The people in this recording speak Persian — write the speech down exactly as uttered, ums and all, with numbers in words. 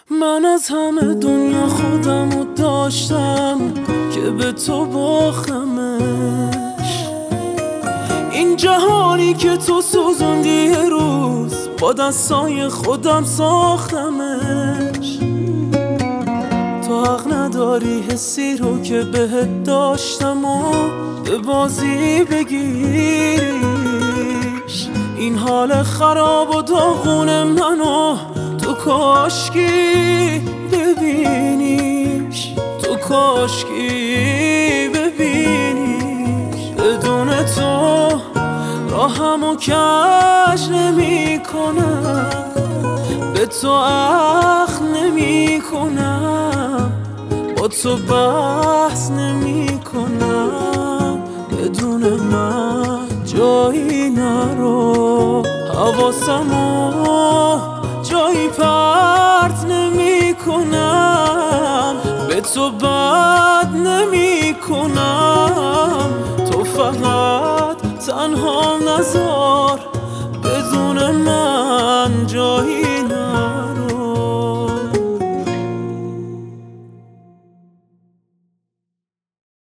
من از همه دنیا خودمو داشتم که به تو باختمش. این جهانی که تو سوزوندی یه روز با دستای خودم ساختمش. تو حق نداری حسی رو که بهت داشتم و به بازی بگیریش. این حال خراب و داغون منو تو کاشکی ببینیش، تو کاشکی ببینیش. بدون تو راهمو کج نمی کنم، به تو اخ نمی کنم، با تو بحث نمی کنم. بدون من جایی نرو، حواسمو جایی پرت نمی کنم، به تو بد نمی کنم. تو فقط تنها نذار، بدون من جایی